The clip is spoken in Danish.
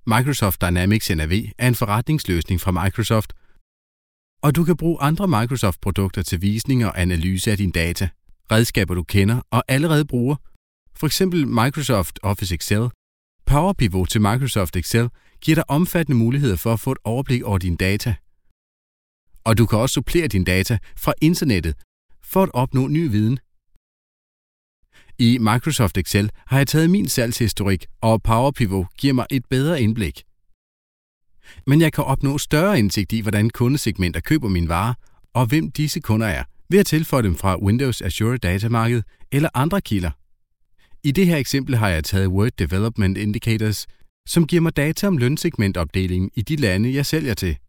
Microsoft Dynamics NAV er en forretningsløsning fra Microsoft, og du kan bruge andre Microsoft-produkter til visning og analyse af dine data, redskaber du kender og allerede bruger, f.eks. Microsoft Office Excel. Power Pivot til Microsoft Excel giver dig omfattende muligheder for at få et overblik over dine data. Og du kan også supplere dine data fra internettet for at opnå ny viden. I Microsoft Excel har jeg taget min salgshistorik, og Power Pivot giver mig et bedre indblik. Men jeg kan opnå større indsigt i, hvordan kundesegmenter køber mine varer, og hvem disse kunder er, ved at tilføje dem fra Windows Azure Datamarked eller andre kilder. I det her eksempel har jeg taget Word Development Indicators, som giver mig data om lønsegmentopdelingen i de lande, jeg sælger til.